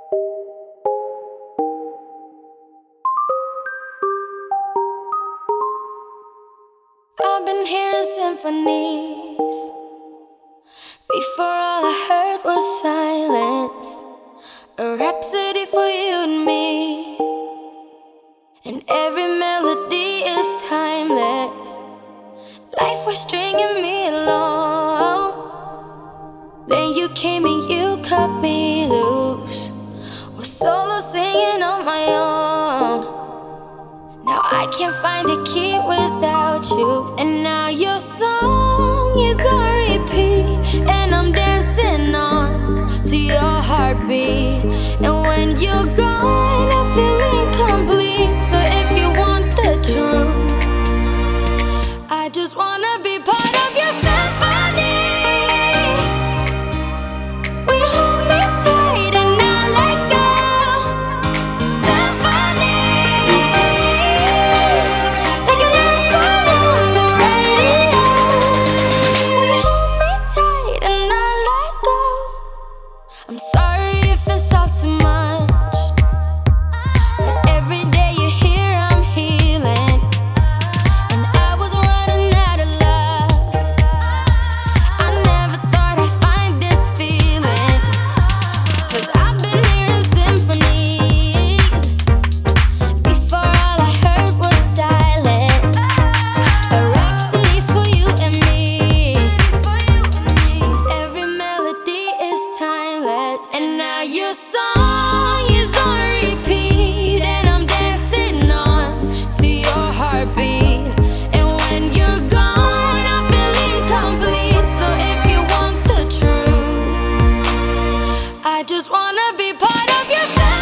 I've been hearing symphonies. Before all I heard was silence. A rhapsody for you and me. And every melody is timeless. Life was stringing me along. Then you came and you cut me loose. Was solo singing on my own. Now I can't find the key without you. And now your song is on repeat, and I'm dancing on to your heartbeat. And when you're gone, I feel incomplete. So if you want the truth, I just wanna be part of your symphony. We hold me tight and not let go. Symphony, like a love song on the radio. We hold me tight and not let go. I'm sorry if it's all too much, but every day you're here I'm healing. And I was running out of luck. I never thought I'd find this feeling. 'Cause I've been hearing symphonies. Before all I heard was silence. A rhapsody for you and me. And every melody is timeless. And now your song is on repeat, and I'm dancing on to your heartbeat. And when you're gone, I feel incomplete. So if you want the truth, I just wanna be part of your symphony.